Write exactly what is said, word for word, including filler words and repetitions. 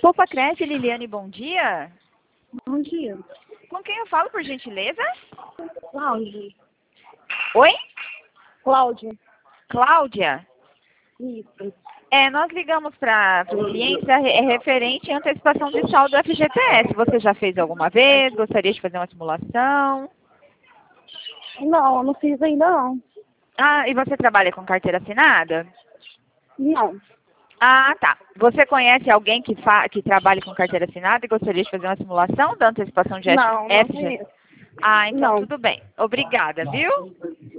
Poupa Cresce, Liliane, bom dia. Bom dia. Com quem eu falo, por gentileza? Cláudia. Oi? Cláudia. Cláudia? Isso. É, nós ligamos para o cliente é referente à antecipação de saldo do F G T S. Você já fez alguma vez? Gostaria de fazer uma simulação? Não, eu não fiz ainda não. Ah, e você trabalha com carteira assinada? Não. Ah, tá. Você conhece alguém que, fa que trabalha com carteira assinada e gostaria de fazer uma simulação da antecipação de Não, não F G T S? conheço. Ah, então Não. tudo bem. Obrigada, viu?